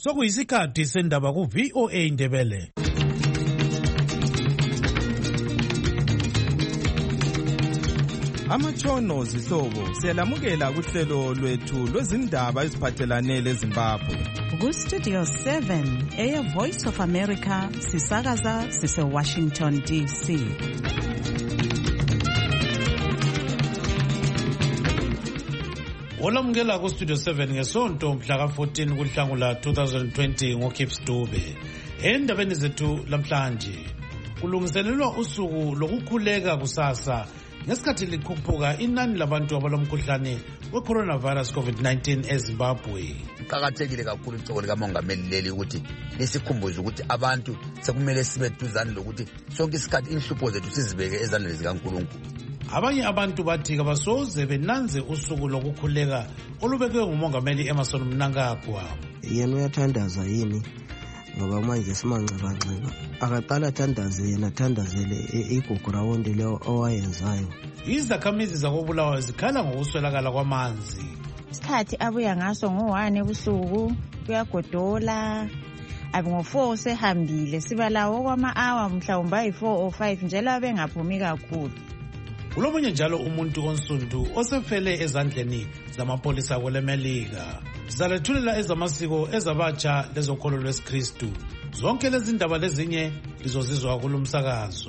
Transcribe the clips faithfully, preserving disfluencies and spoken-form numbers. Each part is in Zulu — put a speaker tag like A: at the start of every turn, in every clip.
A: Sokuyisikhathi sendaba ku V O A Indebele.
B: Amatshono zihlobo siyalamukela kuhlelo lwethu lwezindaba eziphathelane leZimbabwe.
C: Ku Studio seven eya Voice of America sisakaza sise Washington D C.
A: Olamukela ku Studio seven ngesonto mhla ka fourteen kuNhlangula twenty twenty ngoKips Dube. Endabeni zethu lamhlanje kulungiselelwa usuku lokukhuleka kusasa ngesikhathi likhuphuka inani labantu abalomkhuhlane we-coronavirus COVID nineteen eZimbabwe.
D: Kuqakathekile kakhulu icebo likamongameli leli ukuthi lisikhumbuze ukuthi abantu sekumele sibe duzane lokuthi sonke isikhathi inhlupho zethu sizibeke ezandleni zikaNkulunkulu.
A: Abanye abantu bathi kabasoze benanze usuku lokukhuleka olubekwe ngumongameli Emmerson Mnangagwa.
E: Yena uyathandaza yini ngoba manje simanxibanxiba akaqala athandaze yena athandazele igugu rawonde leyo owayenzayo.
A: Izakhamizi zakobulawayo zikhala ngokuswelakala kwamanzi.
F: Isikhathi abuya ngaso ngo-one ebusuku kuyagodola abe ngo-four sehambile siba lawo kwama-hour mhlawumbe ayi-four or five njalo abengaphumi kakhulu.
A: Kulomunye njalo umuntu onsundu osefele ezandleni zamapolisa kwelemelika. Sizalethulela ezamasiko ezabatsha lezokholo lwesikristu. Zonke lezi ndaba lezinye lizozizwa kulumsakazo.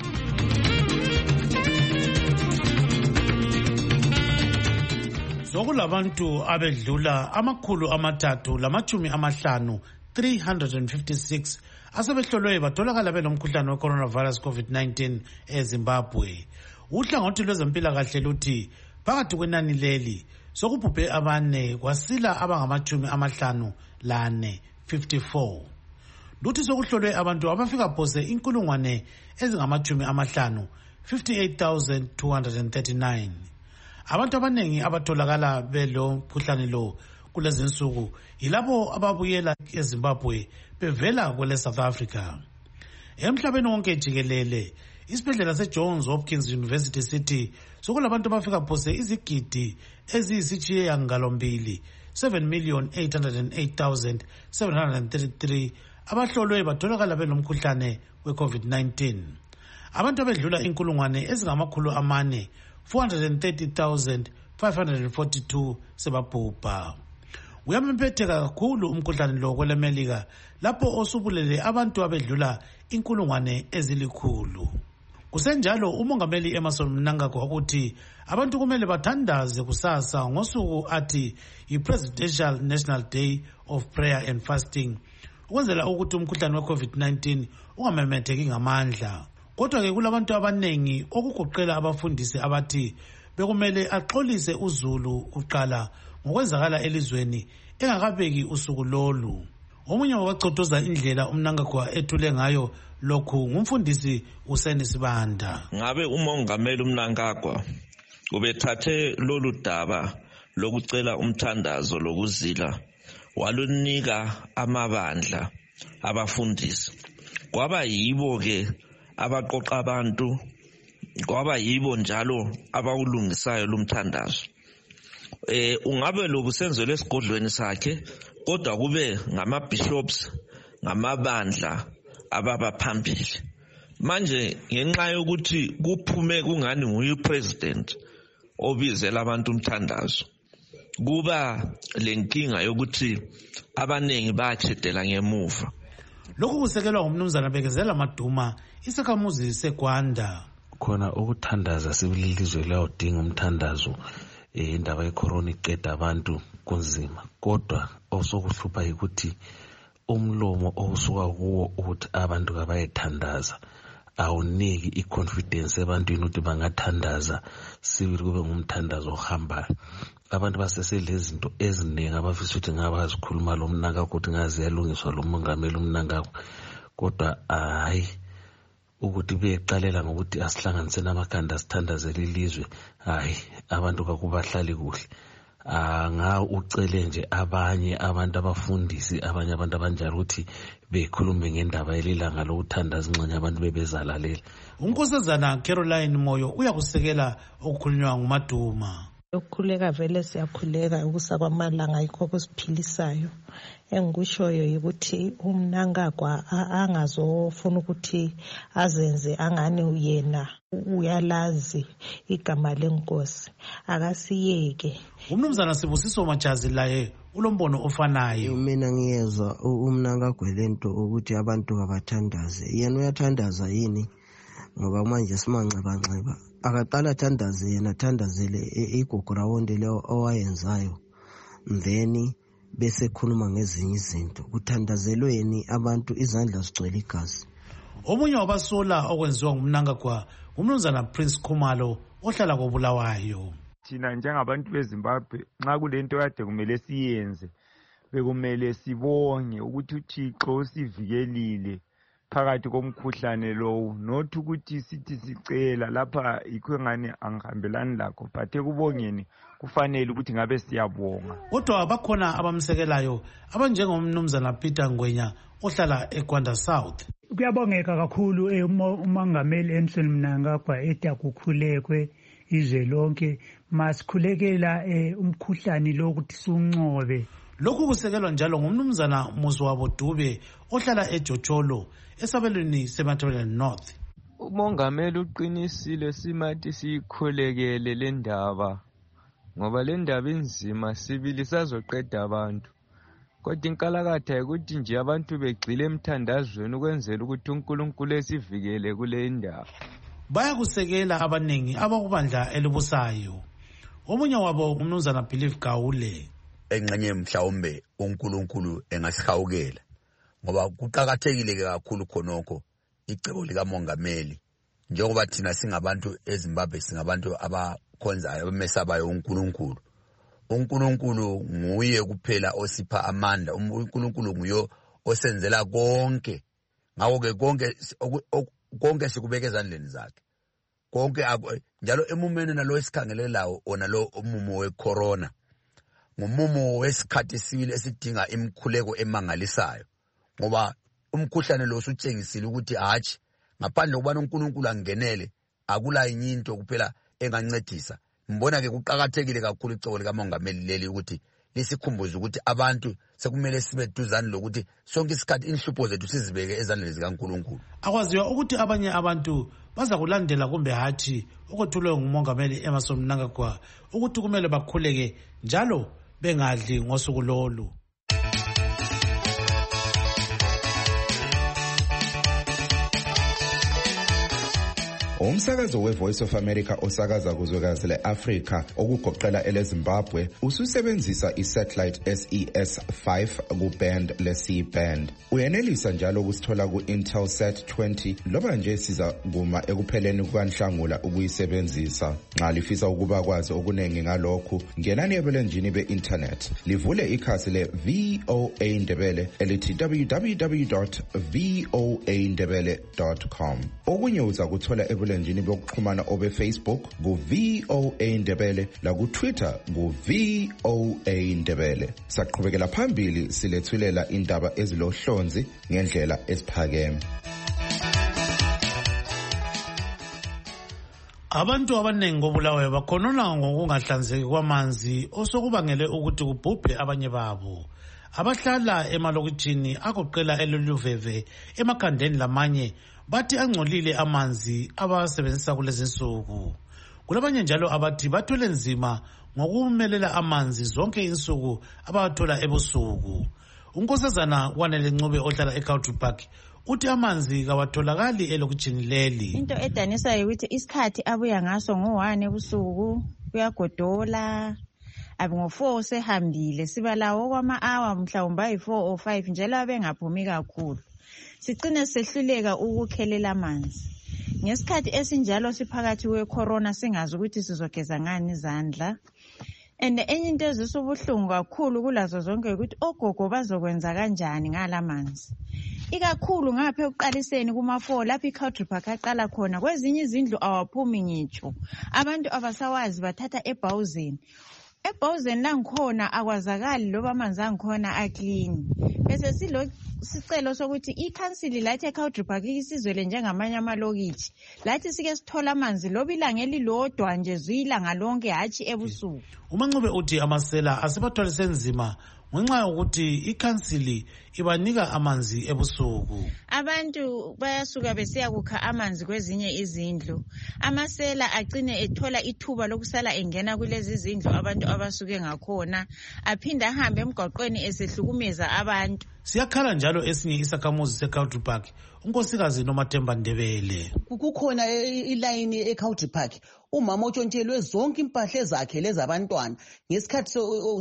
A: Sokulabantu abedlula amakhulu amathathu lamachumi amahlanu three hundred fifty-six asebehlolwe batholakala belomkhuhlane we-coronavirus COVID nineteen eZimbabwe. Uhlangothi lwezempilakahle luthi phakathi kwenani leli sokubhubhe abane kwasila abangamachumi amahlanu lane fifty-four. Luthi sokuhlolwe abantu abafika phose inkulungwane ezingamachumi amahlanu fifty-eight thousand two hundred thirty-nine. Abantu abanengi abatholakala belo mkhuhlane lo kulezi nsuku yilabo ababuyela eZimbabwe bevela kwele South Africa. Emhlabeni wonke jikelele isibhedlela seJohns Hopkins University City sokulabantu abafika phose izigidi eziyisitshiye ngalombili seven million eight hundred eight thousand seven hundred thirty-three abahlolwe batholakala belomkhuhlane we-COVID nineteen. Abantu abedlula inkulungwane ezingamakhulu amane four hundred thirty thousand five hundred forty-two sebabhubha. Uyamemetheka kakhulu umkhuhlane lo kwelemelika lapho osubulele abantu abedlula inkulungwane ezilikhulu. Kusenjalo umongameli Emmerson Mnangagwa ukuthi abantu kumele bathandaze kusasa ngosuku athi yi-Presidential National Day of Prayer and Fasting ukwenzela ukuthi umkhuhlane we-COVID nineteen ungamemetheki ngamandla. Kodwa ke kulabantu abanengi okugoqela abafundisi abathi bekumele axolise uzulu uqala ngokwenzakala elizweni engakabeki usuku lolu. Omunye wabacotoza indlela uMnangagwa ethule ngayo lokhu ngumfundisi uSeni Sibanda.
G: Ngabe umongameli uMnangagwa ubethathe lolu daba lokucela umthandazo lokuzila walunika amabandla abafundisi. Kwaba yibo ke abaqoqa abantu, kwaba yibo njalo abawulungisayo lumthandazo. Eh ungabe lokusenzelwe esigodlweni sakhe kodwa kube ngama-bishops ngamabandla ababa phambili. Manje ngenxa yokuthi kuphume kungani nguye president obizela abantu umthandazo kuba lenkinga yokuthi abanengi bachedela ngemuva.
A: Lokhu kusekelwa ngumnumzana Bekezela Maduma isakhamuzi seGwanda.
H: Khona ukuthandaza sibililizwe lawudinga umthandazo indaba yecorona iqeda abantu kunzima, kodwa osokuhlupha ukuthi umlomo osuka kuwo ukuthi abantu kabayethandaza awuniki iconfidence ebantwini ukuthi bangathandaza sibili kube ngumthandazo ohambayo. Abantu baseselezinto eziningi abafisa ukuthi ngabazikhuluma lo Mnangagwa ukuthi ngazi yalungiswa lo mongameli uMnangagwa, kodwa hayi ukuthi beqalela ngokuthi asihlanganise namakhanda sithandazele ilizwe, hayi abantu kakubahlali kuhle. Nga ucele nje abanye abantu abafundisi abanye abantu abanjalo ukuthi bekhulume ngendaba yelilanga lokuthandaza ingxenye abantu bebezalalela.
A: Unkosazana Caroline Moyo uyakusekela okukhulunywa nguMaduma.
I: Ukukhuleka vele siyakhuleka ukusa kwamalanga yikho kusiphilisayo. Engikushoyo ukuthi uMnangagwa angazofuna ukuthi azenze angani uyena uyalazi igama lenkosi, akasiyeke.
A: Umnumzana Sibusiso Majazi laye ulombono ofanayo.
E: Mina ngiyezwa uMnangagwa lento ukuthi abantu abathandaze. Yena uyathandaza yini? Ngoba manje simanxeba-nxeba. Akaqala athandaze yena athandazele igugu rawonde leyo owayenzayo. Then bese khuluma ngezinye izinto. Kuthandazelweni abantu izandla zigcwele igazi.
A: Omunye wabasola okwenziwa nguMnangagwa umnumzana Prince Khumalo ohlala koBulawayo.
J: Thina njengabantu beZimbabwe nxa kulento kade kumele siyenze bekumele sibonge ukuthi uThixo usivikelile phakathi komkhuhlane lowo, not ukuthi sithi sicela lapha yikho ngani angihambelani lakho, but ekubongeni kufanele ukuthi ngabe siyabonga.
A: Kodwa bakhona abamsekelayo abanjengomnumzana Peter Ngwenya ohlala eGwanda South.
K: Kuyabongeka kakhulu uMongameli Emmerson Mnangagwa ethi akukhulekwe izwe lonke, masikhulekela umkhuhlane lo ukuthi suncobe.
A: Lokhu kusekelwa njalo ngumnumzana Muzwabo Dube ohlala eJocholo esabelweni seMatabeleland North.
L: Umongameli uqinisile simathi sikhulekele le ndaba ngoba le ndaba inzima sibili sazoqeda abantu. Kodwa inkalakatha ukuthi nje abantu begxile emthandazweni ukwenzela ukuthi uNkulunkulu esivikele kule ndaba.
A: Bayakusekela abaningi abakubandla elibusayo. Omunye wabo umnumzana Believe Gawule.
D: Engxenye mhlawumbe uNkulunkulu engasihawukela ngoba kuqhakathekile kakhulu khonokho icebo lika mongameli njengoba thina singabantu eZimbabwe singabantu abakhonzayo abamesabayo uNkulunkulu. uNkulunkulu nguye kuphela osipha amandla, uNkulunkulu nguye osenzela konke. Ngakho ke konke konke sikubeka ezandleni zakhe. Konke njalo emumeni nalo esikhangelelayo ona lo umumo wecorona ngumumo wesikhathi sibili esidinga imkhuleko emangalisayo ngoba umkhuhlane lo usutshengisile ukuthi hatshi ngaphandle kokubana uNkulunkulu angenele akula inyinto kuphela engancedisa. Mbona ke kuqhakathekile kakhulu icebo lika mongameli leli ukuthi lisikhumbuze ukuthi abantu sekumele sibe duzane lokuthi sonke isikhathi inhlupho zethu sizibeke ezandleni zikaNkulunkulu.
A: Akwaziwa ukuthi abanye abantu baza kulandela kumbe hathi okuthulwe ngumongameli Emmerson Mnangagwa ukuthi kumele bakhuleke njalo bengadli ngosuku lolu.
M: Umsakazo we-Voice of America osakaza kuzwekazi le-Afrika okugoqela ele-Zimbabwe ususebenzisa i-satellite S E S five ku-band le-C band. Uyenelisa njalo ukusithola ku-Intelsat twenty loba nje siza kuma ekupheleni kukaNhlangula ukuyisebenzisa. Nxa lifisa ukuba kwazi okuningi ngalokhu, ngenani ebulenjini be-internet. Livule ikhasi le-V O A Ndebele elithi w w w dot v o a ndebele dot com. Okunye uza kuthola ebulenjini njini bokuxhumana obe Facebook ku V O A Ndebele la ku Twitter ku V O A Ndebele. Saqhubekela phambili silethulela indaba ezilohlonzi ngendlela esiphakeme.
A: Abantu abanengi koBulawayo bakhonona ngokungahlanzeki kwamanzi osokubangele ukuthi kubhubhe abanye babo. Abahlala emalokitshini agoqela eLuluveve emakhandeni lamanye bathi angcolile amanzi abasebenzisa kulezi insuku. Kulabanye njalo abathi bathwele nzima ngokumelela amanzi zonke insuku abathola ebusuku. Unkosazana Wanele Ncube ohlala eCountry Park uthi amanzi kawatholakali elokitshini leli.
F: Into edanisa ukuthi isikhathi abuya ngaso ngo-one ebusuku kuyagodola, abe ngo-four sehambile, siba lawo kwama-hour mhlawumbe ayi-four or five njalo abengaphumi kakhulu. Sicine sehluleka ukukhelela amanzi. Ngesikhathi esinjalo siphakathi kwecorona singazi ukuthi sizogeza ngani izandla. And enye into ezisubuhlungu kakhulu kulazo zonke ukuthi ogogo bazokwenza kanjani ngalamanzi. Ikakhulu ngapha ekuqaliseni kuma-four lapho iCountry Park aqala khona, kwezinye izindlu awaphumi ngitsho. Abantu abasawazi bathatha ebhawuzeni. Ebhawuzeni langikhona akwazakali loba amanzi angikhona aclean. Bese isicelo sokuthi ikhansili lathi eCountrypark isizwele njengamanye amalokitshi lathi sike sithola amanzi loba ilanga elilodwa nje zwilanga lonke hatshi ebusuku.
A: uMancube uthi amasela asibathwalise nzima ngenxa yokuthi ikhansili ibanika amanzi ebusuku.
F: Abantu bayasuka besiya kukha amanzi kwezinye izindlu, amasela agcine ethola ithuba lokusala engena kulezi izindlu abantu abasuke ngakhona, aphinda ahambe emgwaqweni esehlukumeza abantu.
A: Siyakhala njalo esinye isakhamuzi seCountrypark, unkosikazi Nomathemba Ndebele.
N: Kukhona ilayini eCountrypark, umama otshontshelwe zonke impahla zakhe lezabantwana ngesikhathi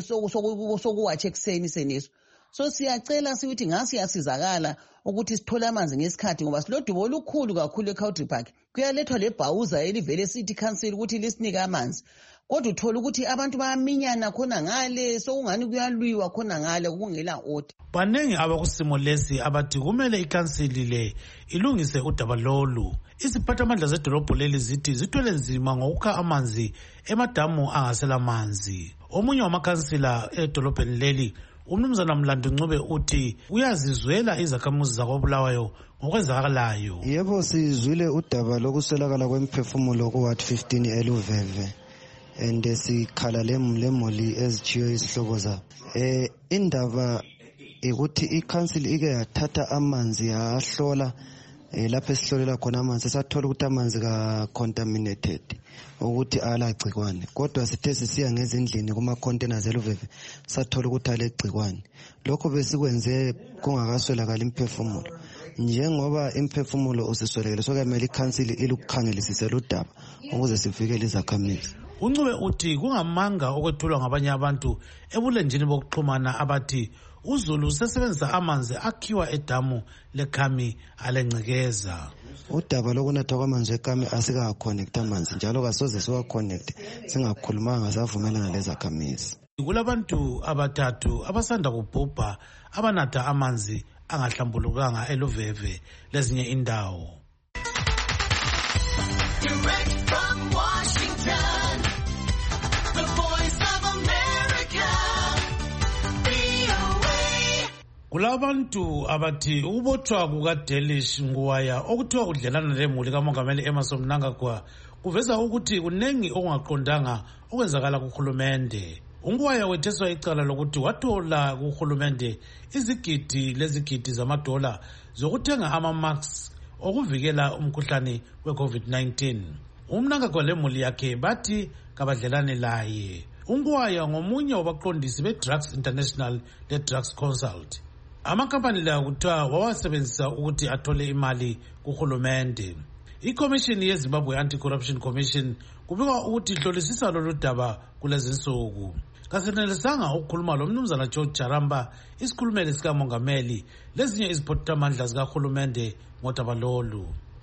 N: sokuwatsha ekuseni seneso. So siyacela sithi ngasi yasizakala ukuthi sithole amanzi ngesikhathi ngoba silodubo olukhulu kakhulu eCountrypark. Kuyalethwa lebhawuza elivele City Council ukuthi lisinike amanzi. Kodwa uthola ukuthi abantu bayaminyana khona ngale, sokungani kuyalwiwa khona ngale kungela order.
A: Banengi abakusimo lesi abathi kumele ikhansili le ilungise udaba lolu. Iziphathamandla zedolobho leli zithi zithwele nzima ngokukha amanzi emadamu angasela manzi. Omunye wamakhansila edolobheni leli, uMnumzana Mlando Ncube uthi uyazizwela izakhamuzi zakoBulawayo ngokwenzakalayo.
E: Yebo, sizwile udaba lokuswelakala kwemphefumulo ku Ward fifteen eLuveve. And sikhala lemoli ezitshiyo isihlobo zabo. Eh indaba ukuthi iCouncil ike yathatha amanzi yahlola lapho esihlolela khona amanzi sathola ukuthi amanzi ka contaminated ukuthi alagcikwane, kodwa sithe sisiya ngezindlini kuma containers eLuveve sathola ukuthi alegcikwane. Lokho besikwenze kungakaswelakala imphefumulo. Njengoba imphefumulo usiswelekile, so kumele iCouncil ilukukhangelisise ludaba ukuze sivikele izakhamizi.
A: uNcube uthi kungamanga okwethulwa ngabanye abantu ebulenjini bokuxhumana abathi uZulu sesebenzisa amanzi akhiwa edamu leKhami alengcekeza.
E: Udaba lokunatha kwamanzi eKhami asika connect amanzi njalo kasoze siwa connect singakhulumanga savumelana lezakhamizi.
A: Kulabantu abathathu abasanda kubhubha abanatha amanzi angahlambulukanga eLuveve lezinye indawo. Direct from Washington, the voice of America, V O A. Kulabantu abathi ukubothwa kukaDelish Nguwaya okuthiwa udlelana lemuli kaMongameli Emmerson Mnangagwa kuveza ukuthi kunengi okungaqondanga okwenzakala kuhulumende. uNguwaya wetheswa icala lokuthi wathola kuhulumende izigidi lezigidi zamadola zokuthenga ama-masks okuvikela umkhuhlane we-COVID nineteen. uMnangagwa lemuli yakhe bathi kabadlelane laye. uNguwaya ngomunye wabaqondisi be-Drugs International le-Drugs Consult. Amakampani la kuthiwa wawasebenzisa ukuthi athole imali kuhulumende. ICommission yeZimbabwe Anti-Corruption Commission kubikwa ukuthi ihlolisisa lolu daba kulezi nsuku. Kasenelisanga ukukhuluma lo Mnumzana George Jaramba, isikhulumeli sikamongameli lezinye iziphathamandla zikahulumende ngodaba lolu.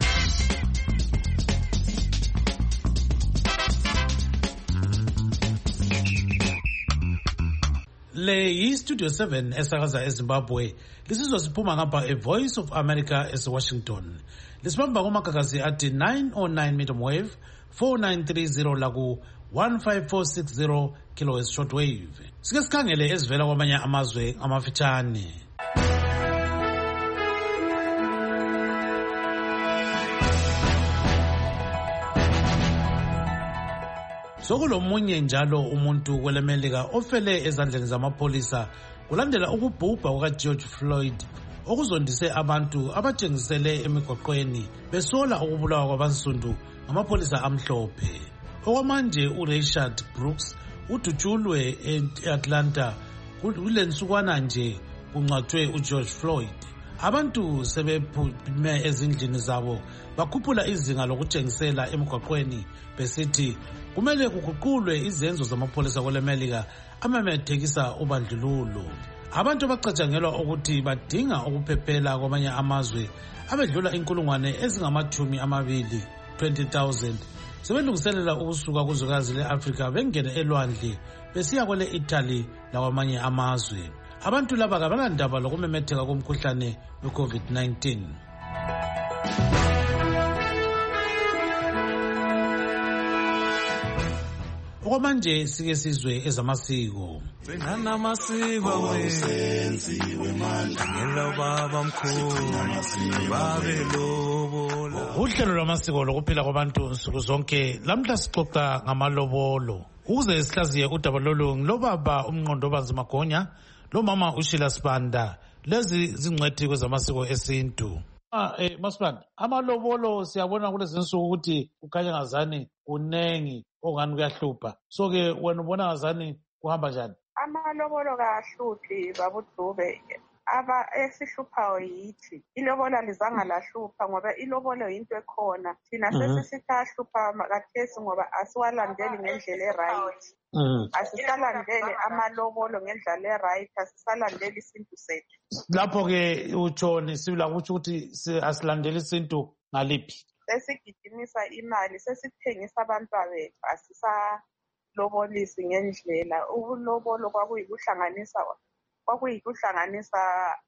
A: Le yi-Studio seven esakaza eZimbabwe. Lisizwa siphuma ngapha eVoice of America eseWashington. Lisibamba kumagagasi athi nine oh nine medium wave, four nine three zero laku one five four six zero kilohertz shortwave. Sike sikhangele ezivela kwamanye amazwe amafitshane. Sokulomunye njalo umuntu kwelemelika ofele ezandleni zamapholisa kulandela ukubhubha kukaGeorge Floyd okuzondise abantu abatshengisele emigwaqweni besola ukubulawa kwabansundu ngamapholisa amhlophe. Okwamanje uRayshard Brooks udutshulwe eAtlanta kulensukwana nje kungcwatshwe uGeorge Floyd. Abantu sebephume ezindlini zabo bakhuphula izinga lokutshengisela emigwaqweni besithi kumele kuguqulwe izenzo zamapholisa kwelemelika amemethekisa ubandlululo. Abantu bacatshangelwa ukuthi badinga ukuphephela kwamanye amazwe abedlula inkulungwane ezingamathumi amabili twenty thousand sebelungiselela ukusuka kuzwekazi le-Afrika bengene elwandle besiya kwele Italy lakwamanye amazwe. Abantu laba kabalandaba lokumemetheka komkhuhlane we-COVID nineteen. okwamanje sike sizwe ezamasiko.
O: Gcinana amasiko wenziwe manje ngelo baba mkhulu babe lobola.
A: Uhlelo lwamasiko lokuphila kwabantu nsuku zonke lamhla sixoxa ngamalobolo. Ukuze sihlaziye udaba lolu ngilobaba umnqondobazi Magonya lo mama uShila Sibanda lezi zingcwethi kwezamasiko esintu. Ah eh Masibanda, amalobolo siyabona kulezi nsuku ukuthi ukhanya ngazani unengi ongani kuyahlupha. So ke wena ubona ngazani kuhamba njani?
P: Amalobolo kahluphi babudube aba esihluphayo yithi ilobola lizanga lahlupha ngoba ilobolo into ekhona thina sesisithahlupha makathesi ngoba asiwalandeli ngendlela eright. Asisalandele amalobolo ngendlela eright, asisalandeli isintu sethu.
A: Lapho ke utshoni sibila ukuthi ukuthi asilandele isintu ngaliphi?
P: Sesigidimisa imali, sesithengisa abantwana bethu, asisalobolisi ngendlela. Ubulobolo kwakuyikuhlanganisa kwakuyikuhlanganisa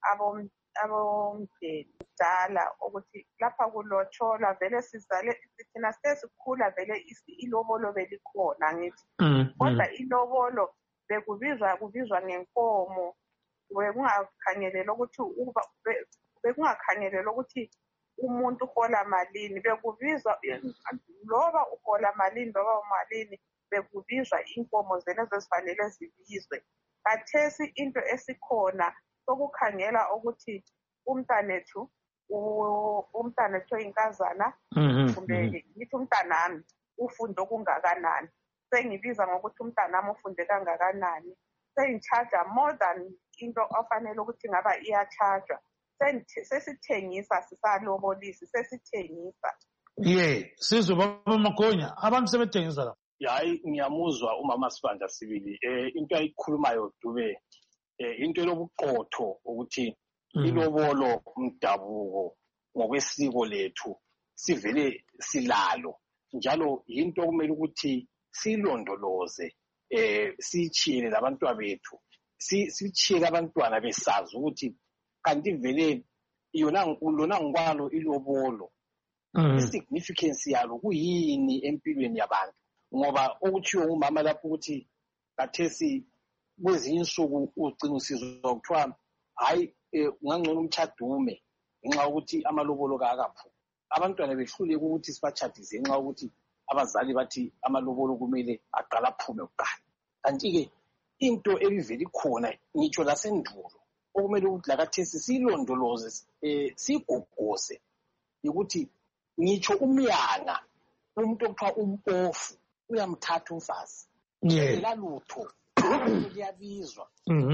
P: abomndeni kudala ukuthi lapha kulotsholwa vele sizale thina sesikhula vele ilobolo belikhona ngithi. Kodwa ilobolo bekubizwa kubizwa ngenkomo, bekungakhangelelwa ukuthi bekungakhangelelwa ukuthi umuntu uhola malini, bekubizwa loba uhola malini loba malini bekubizwa inkomo zena ezifanele zibizwe. Kathesi into esikhona sokukhangela ukuthi umntanethu umntanethu oyinkazana kumbe ngithi umntanami ufunde okungakanani, sengibiza ngokuthi umntanami ufunde kangakanani, sengicharge more than into ofanele ukuthi ngaba iyacharge. Sesithengisa sisalobolisi, sesithengisa.
A: Ye sizwe baba Magonya abantu sebethengisa la.
Q: Hayi ngiyamuzwa umama Sibanda sibili eh into ayikhulumayo Dube eh into lobuqotho ukuthi ilobolo umdabuko ngokwesiko lethu sivele silalo njalo into kumele ukuthi silondoloze eh sichiyele labantwana bethu sichiyele abantwana besazi ukuthi kanti vele yona lona ngwalo ilobolo isignificance yalo kuyini empilweni yabantu, ngoba ukuthiwa umama lapho ukuthi kathesi kwezinye insuku uqinisizwa ukuthiwa hayi ungangcono umchadume ngenxa ukuthi amalobolo kaakaphu. Abantwana behluleke ukuthi sibachadise ngenxa ukuthi abazali bathi amalobolo kumele aqala aphume kuqala. Kanti-ke into ebivele ikhona ngitsho lasendulo okumele ukuthi lakathesi silondoloze eh sigogose ukuthi ngitsho umyanga umuntu okuthiwa umpofu uyamthatha umfazi ngela lutho liyabizwa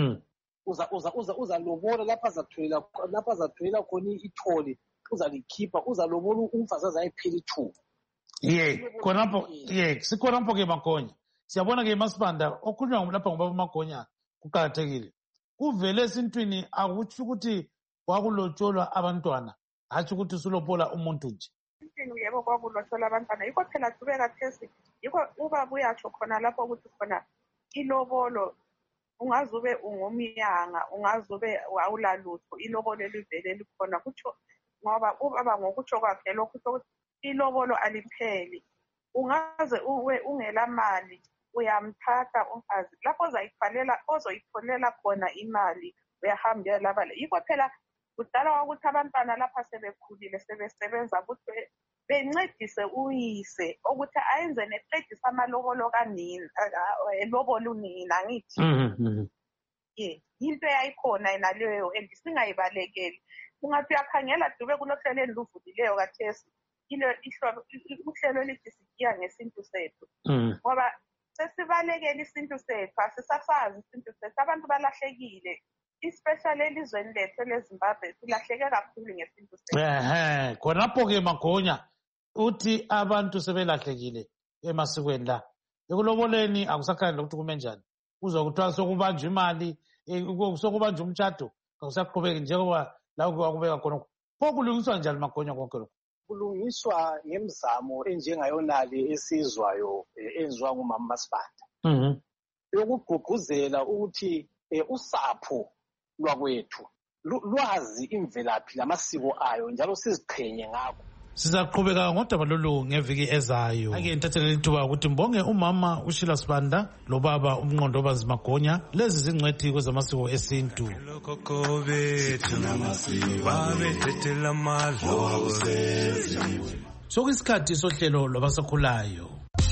Q: uza uza uza uza lobola lapha azatholela lapha azatholela khona ithole uzalikhipha uzalobola umfazi azayiphela ithuba.
A: Ye khonapho ye sikhonapho ke Magonya siyabona ke Masibanda okhulunywa lapha ngobaba Magonya kuqhakathekile kuvele esintwini akuthi ukuthi kwakulotsholwa abantwana hatshi ukuthi usulobola umuntu nje.
P: Intini yebo kwakulotsholwa abantwana yikho phela Dube kathesi yikho ubaba uyatsho khona lapho ukuthi khona ilobolo ungazube ungumyanga ungazube awulalutho ilobolo livele likhona kutsho ngoba ubaba ngokutsho kwakhe lokho ukuthi ilobolo alipheli. Ungaze uwe ungela mali uyamthatha umfazi lapho ozayifalela ozoyitholela khona imali uyahambela laba. Yikho phela kudala ukuthi abantwana lapha sebekhulile sebesebenza ukuthi bencedise uyise ukuthi ayenze neqedisa amalobolo kanini elobolo unina ngithi ye into yayikhona naleyo endisingayibalekeli. Ungathi uyakhangela Dube kunohlelo endiluvulileyo kathesi ile uhlelo elithi sigiya ngesintu sethu ngoba sesibalekela isintu sethu asisasazi isintu sethu. Abantu balahlekile especially elizweni lethu leZimbabwe silahleke kakhulu ngesintu sethu.
A: Ehe khonapho ke Magonya uthi abantu sebelahlekile emasikweni la ekuloboleni akusakhani ukuthi kume njani uzwa kuthiwa sokubanjwa imali sokubanjwa umtshado akusaqhubeki njengoba la kwakubeka khona. Pho kulungiswa njani Magonya konke lokho?
Q: Kulungiswa ngemizamo enjengayonale esizwayo enziwa ngumama Masibanda yokugqugquzela ukuthi usapho lwakwethu lwazi imvelaphi lamasiko ayo njalo siziqhenye ngakho.
A: Sizaqhubeka ngodaba lolu ngeviki ezayo. Ake ngithathele lithuba ukuthi mbonge umama uShila Sibanda lobaba uMnqondo Bazimagonya, lezi zingcwethi kwezamasiko esintu. Sokuyisikhathi sohlelo lwabasakhulayo.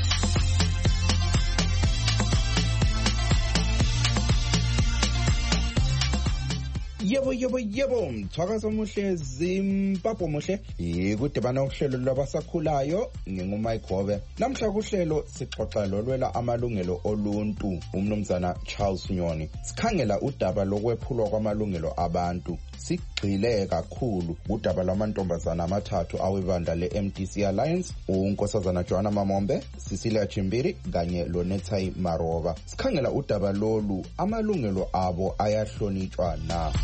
M: Yebo yebo yebo mthakazo omuhle Zimbabwe muhle ikudibana uhlelo lwabasakhulayo ngingumike Gobe. Namhla kuhlelo sixoxa lolwela amalungelo oluntu umnumzana Charles Nyoni. Sikhangela udaba lokwephulwa kwamalungelo abantu. Sigxile kakhulu udaba lwamantombazana amathathu awebandla le-M D C Alliance, unkosazana Joanna Mamombe, Cecilia Chimbiri kanye loNetsai Maroba. Sikhangela udaba lolu amalungelo abo ayahlonitshwa na.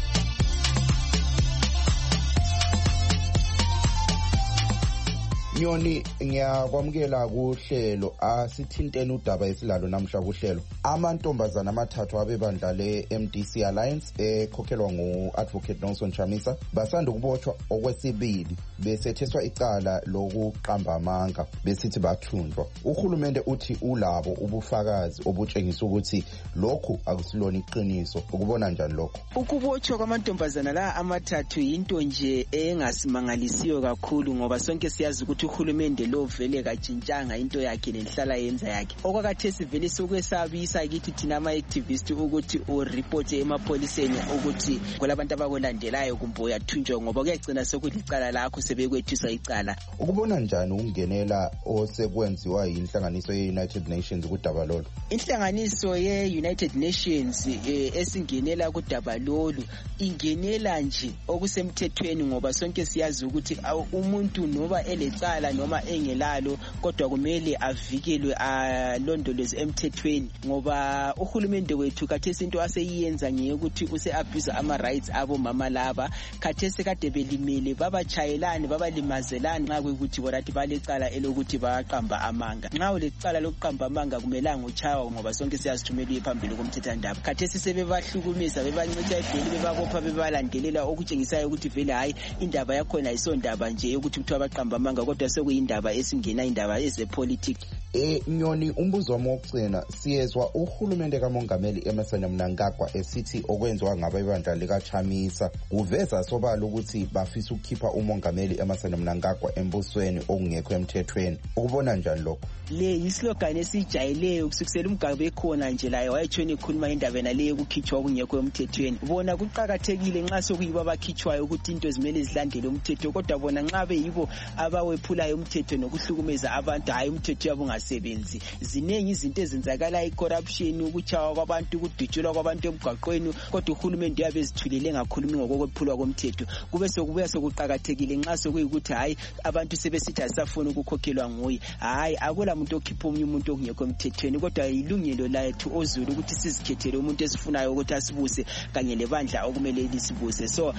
M: Nyoni ngiyakwamukela kuhlelo asithintene udaba esilalo namhla kuhlelo. Amantombazana amathathu abebandla le-M D C Alliance ekhokhelwa ngu-Advocate Nelson Chamisa basanda ukubotshwa okwesibili besetheswa icala lokuqamba amanga besithi bathunjwa. Uhulumende uthi ulabo ubufakazi obutshengisa ukuthi lokhu akusilona iqiniso. Ukubona njani lokho?
R: Ukubotshwa kwamantombazana la amathathu into nje engasimangalisiyo kakhulu ngoba sonke siyazi ukuthi uhulumende lo vele kajintshanga into yakhe nenhlala yenza yakhe. Okwakhathesi vele sokwesabisa kithi thina ama-activist ukuthi ureport emapoliseni ukuthi kulabantu abakulandelayo kumbe uyathunjwa ngoba kuyagcina sekulicala lakho sebekwethisa icala.
M: Ukubona njani ukungenela osekwenziwa yinhlanganiso ye-United Nations kudaba lolu?
R: Inhlanganiso ye-United Nations eh, esingenela kudaba lolu ingenela nje okusemthethweni ngoba sonke siyazi ukuthi umuntu noba elecala noma engelalo kodwa kumele avikelwe alondolozwe emthethweni ngoba uhulumende wethu khathesi into aseyiyenza ngeyokuthi use-abuse ama-rights abo mama laba. Khathesi kade belimele babachayelane babalimazelane nxa kuyikuthi borathi balecala elokuthi baqamba amanga. Nxa ulecala lokuqamba amanga kumelanga uchawa ngoba sonke siyazithumela phambili komthethwandaba. Khathesi sebebahlukumeza bebancitha ibheli bebabopha bebalandelela okutshengisayo ukuthi vele hayi indaba yakhona ayisondaba nje yokuthi kuthiwa baqamba amanga kodwa sekuyindaba esingena indaba ezepolitics.
M: Eh Nyoni, umbuzo wami wokugcina, siyezwa uhulumende kaMongameli Emmerson Mnangagwa esithi okwenziwa ngabebandla likaChamisa kuveza sobala ukuthi bafisa ukukhipha uMongameli Emmerson Mnangagwa embusweni okungekho emthethweni. Ukubona njani lokho?
R: Le islogan esijayeleyo kusukisela umgaba ekhona nje layo wayetshona ikhuluma indaba naleyo ukukhitshwa okungekho emthethweni. Bona kuqhakathekile nxa sokuyibo abakhitshwayo ukuthi into zimele zilandele umthetho kodwa bona nxa beyibo abawephulayo umthetho nokuhlukumeza abantu hayi umthetho yabo ungasebenzi. Zinengi izinto ezenzakala i-corruption, ukuchawa kwabantu, ukudutshulwa kwabantu emgwaqweni kodwa uhulumende uyabe ezithulele ngakhulumi ngokwephulwa komthetho. Kube sokubuya sokuqhakathekile nxa sokuyikuthi hayi abantu sebesithi asafuna ukukhokhelwa nguye. Hayi akula umuntu okhipha omunye umuntu okungekho emthethweni kodwa ilungelo lethu ozulu ukuthi sizikhethele umuntu esifunayo ukuthi asibuse kanye lebandla okumele lisibuse. So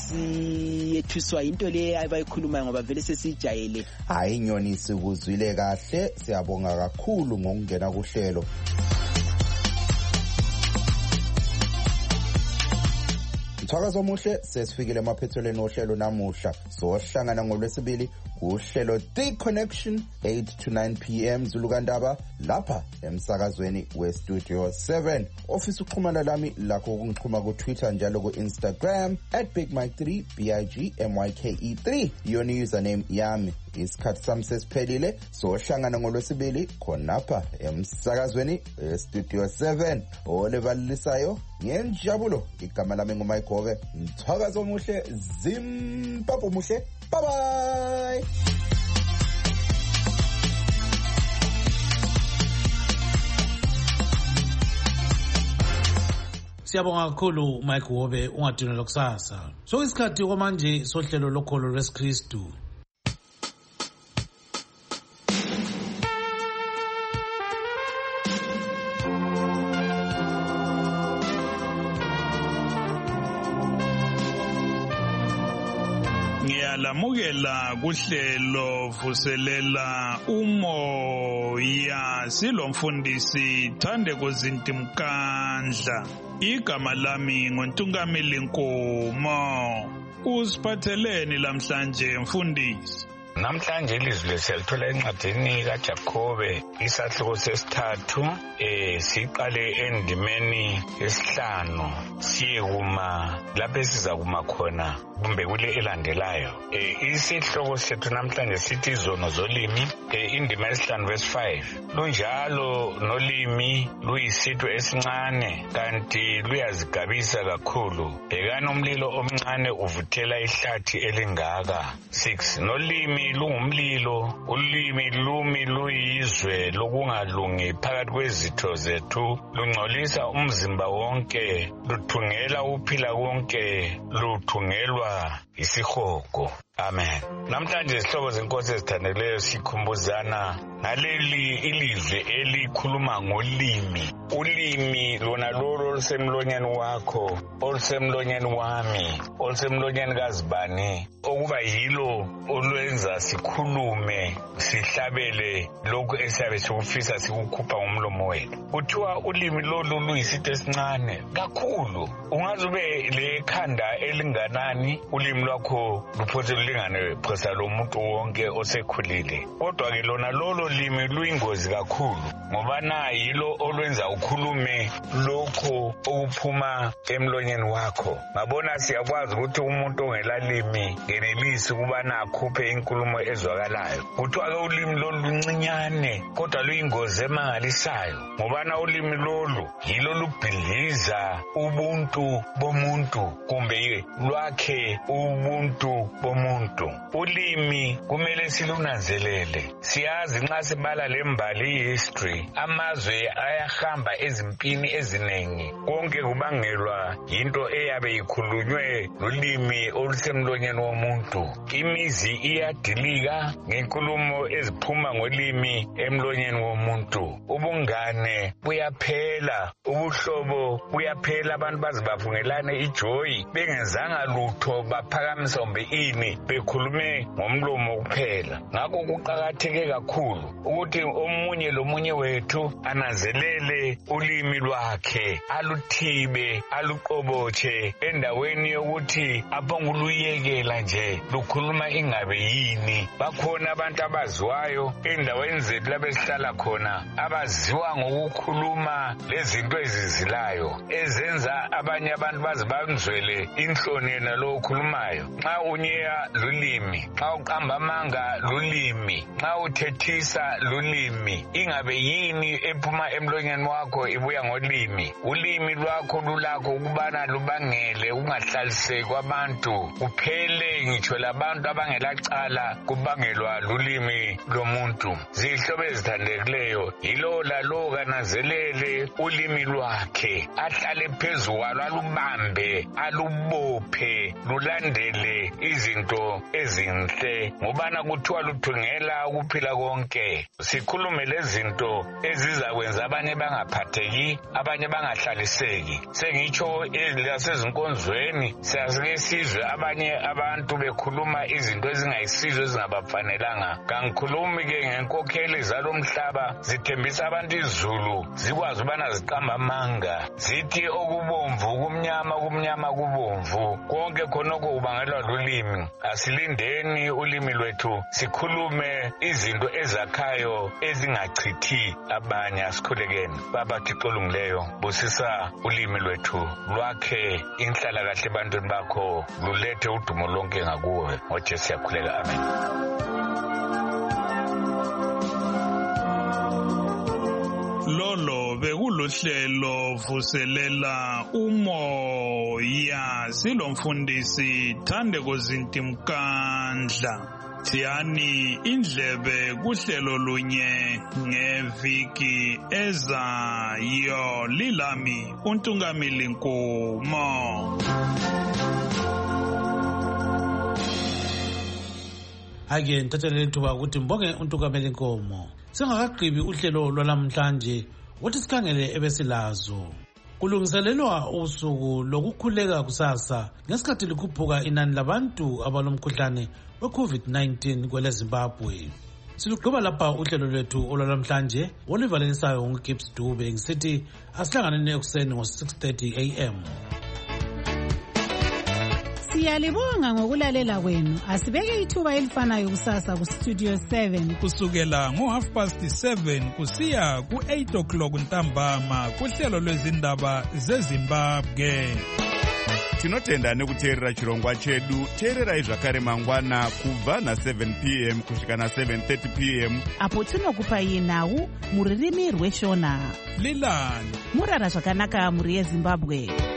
R: asiyethuswa into le abayikhulumayo ngoba vele sesijayele.
M: Hayi Nyoni, sikuzwile kahle, siyabonga kakhulu ngokungena kuhlelo. Mthakazo omuhle, sesifikile emaphethelweni ohlelo namuhla. Sohlangana ngolwesibili uhlelo The Connection eight to nine p m Zulukandaba lapha emsakazweni we Studio seven. Ofisa ukuxhumana lami lakho ukungixhuma ku Twitter njalo ku Instagram at big mike three b i g m y k e three yona username yami. Isikhathi sami sesiphelile, sohlangana ngolwesibili khonapha emsakazweni we Studio seven. Olevalisayo ngenjabulo, igama lami ngumike Gobe. Mthakazo omuhle, Zimbabwe muhle. Bye bye.
A: Siyabonga kakhulu Mike Gobe, ungadinelwa kusasa. So isikhathi kwamanje sohlelo lokholo lwesikristu.
S: Ngiyalamukela kuhlelo vuselela umoya silomfundisi Thandeko Zintimkandla. Igama lami nguNtungameli Nkomo. Usiphatheleni lamhlanje mfundisi?
T: namhlanje ilizwi lesiyalithola encwadini kaJakobe isahluko sesithathu eh siqale endimeni yesihlanu siyekuma lapho esiza kuma khona kumbe kule elandelayo. eh isihloko sethu namhlanje sithi izono zolimi, eh indima yesihlanu verse five. Lunjalo nolimi luyisitho esincane kanti luyazigabisa kakhulu. Bhekana umlilo omncane uvuthela ihlathi elingaka. six. Nolimi lungumlilo, ulimi lumi luyizwe lokungalungi phakathi kwezitho zethu, lungcolisa umzimba wonke, luthungela uphila konke, luthungelwa isihogo. Amen. Namhlanje isihlobo zenkosi ezithandeleyo sikhumbuzana ngaleli ilizwe elikhuluma ngolimi. Ulimi lona lolo olusemlonyeni wakho, olusemlonyeni wami, olusemlonyeni kazibani, okuba yilo olwenza sikhulume, sihlabele lokhu esiyabe sikufisa sikukhupha ngomlomo wethu. Kuthiwa ulimi lolu luyisitho esincane kakhulu. Ungaze ube lekhanda elinganani, ulimi lwakho luphose lingane phosa lomuntu wonke osekhulile. Kodwa ke lona lolo limi luyingozi kakhulu ngoba na yilo olwenza ukhulume lokho okuphuma emlonyeni wakho. Ngabona siyakwazi ukuthi umuntu ongelalimi ngenelisi kuba nakhuphe inkulumo ezwakalayo. Kuthiwa ke ulimi lolu luncinyane kodwa luyingozi emangalisayo ngoba na ulimi lolu yilo lubhidliza ubuntu bomuntu kumbe lwakhe ubuntu bomuntu. Ulimi kumele silunanzelele. Siyazi nxa sibala lembali history, amazwe ayahamba ezimpini ezinengi, konke kubangelwa yinto eyabe ikhulunywe lolimi olusemlonyeni womuntu. Imizi iyadilika ngenkulumo eziphuma ngolimi emlonyeni womuntu. Ubungane buyaphela, ubuhlobo buyaphela, abantu bazibafungelane ijoy bengenzanga lutho, baphakamisa umbe ini bekhulume ngomlomo kuphela. Ngakho kuqakatheke kakhulu ukuthi omunye lomunye wethu ananzelele ulimi lwakhe, aluthibe, aluqobotshe endaweni yokuthi abonguluyekela nje lukhuluma ingabe yini. Bakhona abantu abaziwayo endaweni zethu lapho esihlala khona abaziwa ngokukhuluma lezinto ezizilayo ezenza abanye abantu baze banzwele inhloni yena lo okhulumayo. Nxa unyeya lulimi, nxa uqamba amanga lulimi, nxa uthethisa lulimi, ingabe yini ephuma emlonyeni wakho ibuya ngolimi. Ulimi lwakho lulakho ukubana lubangele ungahlaliseki kwabantu, uphele ngitsho labantu abangelacala kubangelwa lulimi lomuntu. Zihlobo ezithandekileyo, yilo lalo kananzelele ulimi lwakhe, ahlale phezu kwalo, alubambe, alubophe, lulandele izinto ezinhle ngobana kuthiwa luthungela ukuphila konke. Sikhulume lezinto ezizakwenza abanye bangaphatheki, abanye bangahlaliseki. Sengitsho lasezinkonzweni siyasike sizwe abanye abantu bekhuluma izinto ezingayisizo ezingabafanelanga. Kangikhulumi ke ngenkokheli zalomhlaba zithembisa abantu izulu zikwazi ubana ziqamba amanga, zithi okubomvu kumnyama, kumnyama kubomvu, konke khonokho kubangelwa lulimi. Asilindeni ulimi lwethu sikhulume izinto ezakhayo ezingachithi abanye. Asikhulekeni. Baba Thixo olungileyo, busisa ulimi lwethu, lwakhe inhlala kahle ebantwini bakho, lulethe udumo lonke ngakuwe. ngoJesu siyakhuleka. Amen.
S: Lolo bekuluhlelo vuselela umoya, silomfundisi Thandeko Zintimkandla. Thiyani indlebe kuhlelo lunye ngeviki ezayo. Lilami uNtungamili Nkomo.
A: Ake ngithathelele ithuba ukuthi mbonge uNtungameli Nkomo. Singakagqibi uhlelo lwalamhlanje ukuthi sikhangele ebesilazo. Kulungiselelwa usuku lokukhuleka kusasa ngesikhathi likhuphuka inani labantu abalomkhuhlane we-COVID nineteen kwele Zimbabwe. Silugqiba lapha uhlelo lwethu olwalamhlanje olivalesayo nguGibbs Dube ngisithi asihlanganeni ekuseni ngo six thirty a m
U: Siyalibonga ngokulalela kwenu. Asibeke ithuba elifanayo kusasa ku Studio seven
S: kusukela ngo half past seven kusiya ku eight o'clock ntambama kuhlelo lwezindaba zeZimbabwe.
V: Tinotenda nekuteerera chirongwa chedu. Teererai zvakare mangwana kubva na seven p m kusvika na seven thirty p m
C: apo tinokupai nhau muririmi rweshona.
S: Lilani
C: murara zvakanaka muri yeZimbabwe.